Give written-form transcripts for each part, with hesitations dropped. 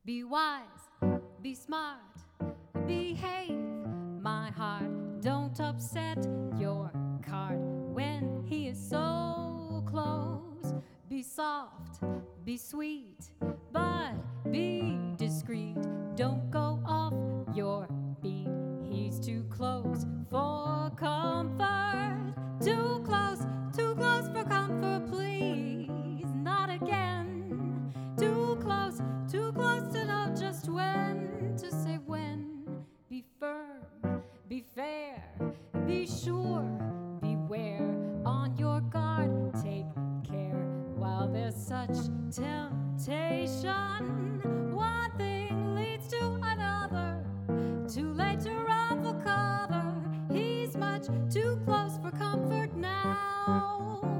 Be wise, be smart, behave, my heart. Don't upset your card when he is so close. Be soft, be sweet, but be discreet. Don't go off your beat. He's too close for comfort. Too close for comfort, please. Not again. Too close to know just when to say when. Be firm, be fair, be sure, beware. On your guard, take care while there's such temptation. One thing leads to another. Too late to run for cover. He's much too close for comfort now.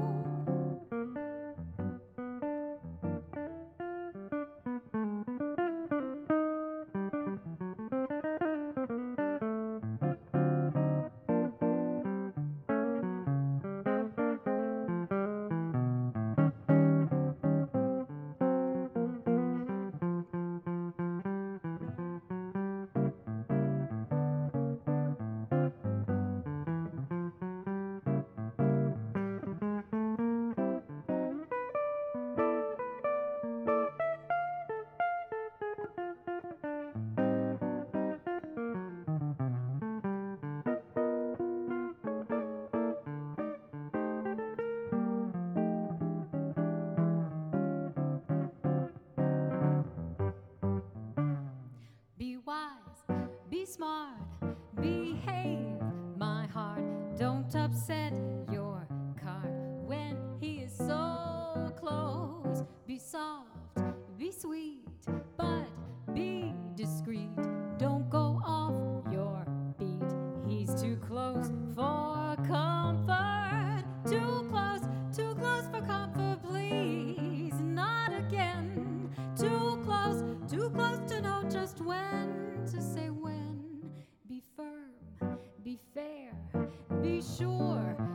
Be wise, be smart, behave, my heart. Don't upset your card when he is so close. Be soft, be sweet, but be discreet. Don't go off your beat. He's too close for comfort. Too close for comfort, please. Not again. Too close to know just when to say when. Be firm, be fair, be sure,